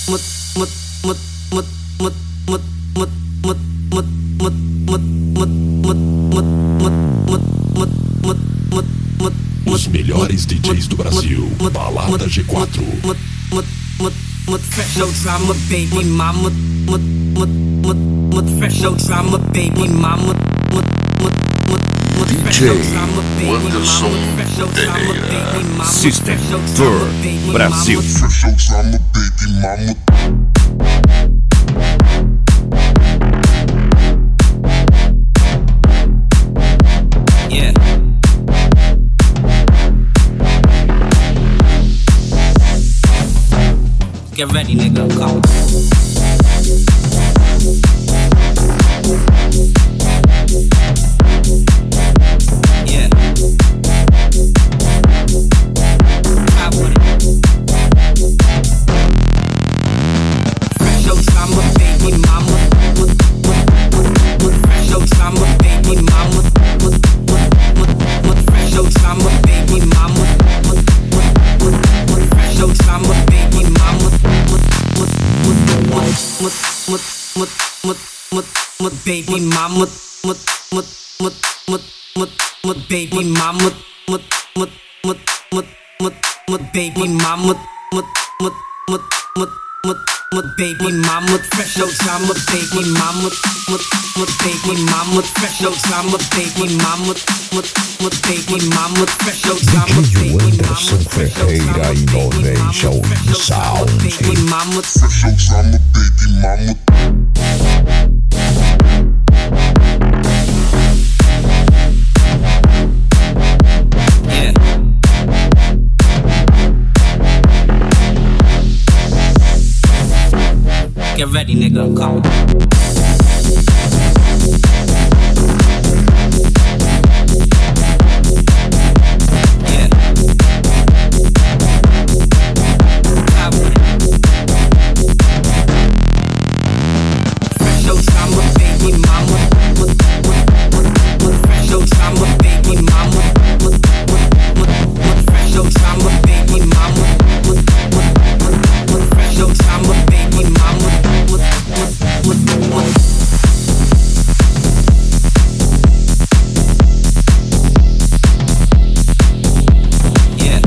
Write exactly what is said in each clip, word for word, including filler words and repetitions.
Os melhores D Js do Brasil, Balada G quatro. Fresh no drama, baby mama. Fresh no drama, baby mama. D J Anderson Pereira. System Tour Brasil. Fresh no drama, baby mama. Yeah. Get ready, nigga, come. Yeah. I want it. Fresh no drama, baby mama. Fresh no drama, baby mama. Fresh no drama, baby mama. Fresh no drama, baby mama. Baby mama, baby mama, baby mama, baby mama, fresh no drama, baby mama, baby mama, fresh no drama, baby mama, baby mama, fresh no drama, D J Anderson Ferreira Innovation Sound. baby mama, Fresh no drama, baby mama. yeah. Get ready, nigga, come. Yeah. I want it. Fresh no drama, baby mama. Fresh no drama, baby mama. Fresh no drama, baby mama. Fresh no drama, baby mama. Yeah.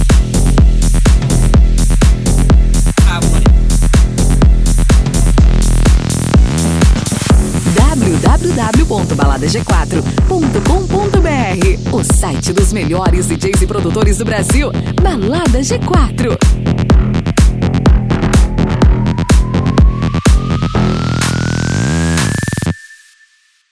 I want it. w w w ponto balada g quatro ponto com ponto b r, o site dos melhores D Js e produtores do Brasil. Balada G quatro.